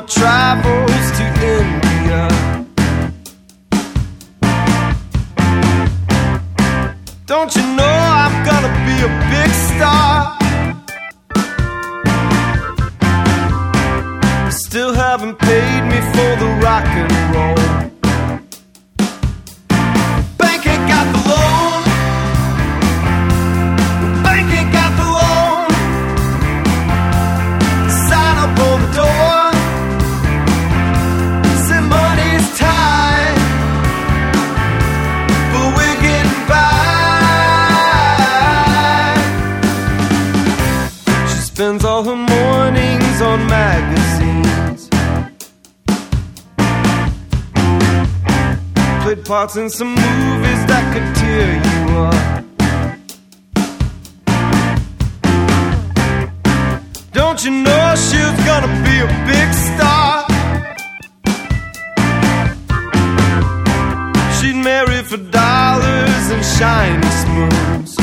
her travels to India. Don't you know I'm gonna be a big star? Still haven't paid me for the rock and roll. Bank ain't got the loan. Bank ain't got the loan. Sign up on the door. Say money's tight, but we're getting by. She spends all her mornings on magazines, played parts in some movies that could tear you up. Don't you know she was gonna be a big star? She'd marry for dollars and shiny spoons.